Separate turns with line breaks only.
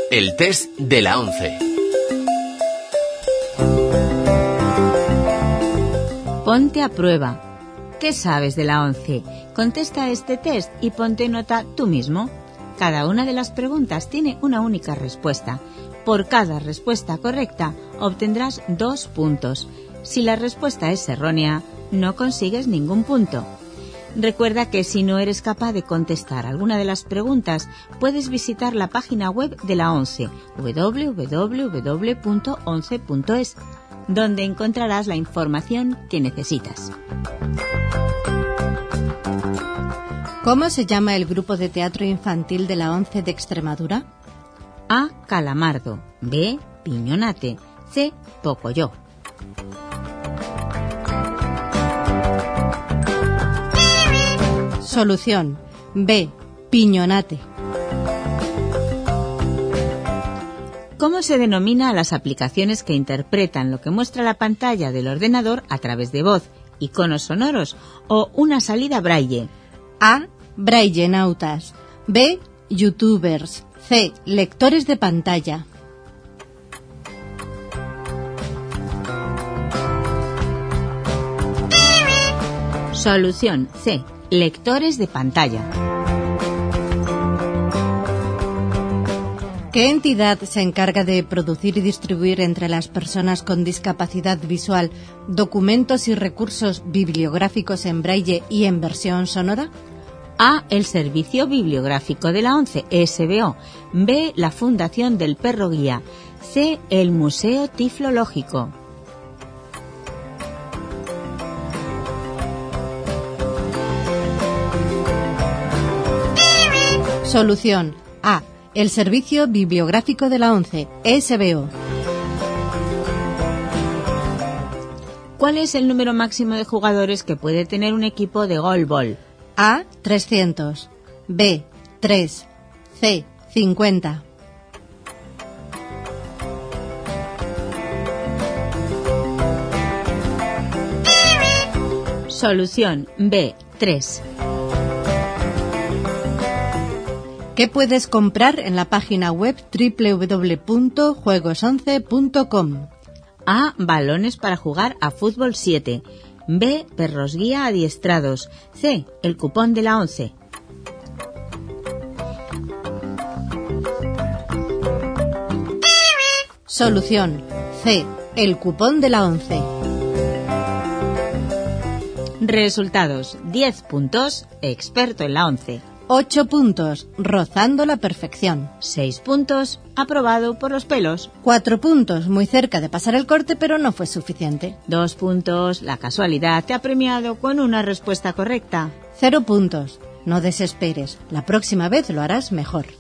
El test de la 11.
Ponte a prueba. ¿Qué sabes de la 11? Contesta este test y ponte nota tú mismo. Cada una de las preguntas tiene una única respuesta. Por cada respuesta correcta obtendrás 2 puntos. Si la respuesta es errónea, no consigues ningún punto. Recuerda que si no eres capaz de contestar alguna de las preguntas, puedes visitar la página web de la 11, www.11.es, donde encontrarás la información que necesitas.
¿Cómo se llama el grupo de teatro infantil de la 11 de Extremadura?
A. Calamardo. B. Piñonate. C. Pocoyo.
Solución. B. Piñonate.
¿Cómo se denomina a las aplicaciones que interpretan lo que muestra la pantalla del ordenador a través de voz, iconos sonoros o una salida braille?
A. Braillenautas. B. Youtubers. C. Lectores de pantalla.
Solución C. Lectores de pantalla.
¿Qué entidad se encarga de producir y distribuir entre las personas con discapacidad visual documentos y recursos bibliográficos en braille y en versión sonora?
A. El Servicio Bibliográfico de la 11, SBO. B. La Fundación del Perro Guía. C. El Museo Tiflológico.
Solución A. El Servicio Bibliográfico de la 11, SBO.
¿Cuál es el número máximo de jugadores que puede tener un equipo de goalball?
A. 300. B. 3. C. 50.
Solución B. 3.
¿Qué puedes comprar en la página web www.juegos11.com?
A. Balones para jugar a fútbol 7. B. Perros guía adiestrados. C. El cupón de la 11.
Solución C. El cupón de la 11.
Resultados: 10 puntos, experto en la 11.
8 puntos, rozando la perfección.
6 puntos, aprobado por los pelos.
4 puntos, muy cerca de pasar el corte, pero no fue suficiente.
2 puntos, la casualidad te ha premiado con una respuesta correcta.
0 puntos, no desesperes, la próxima vez lo harás mejor.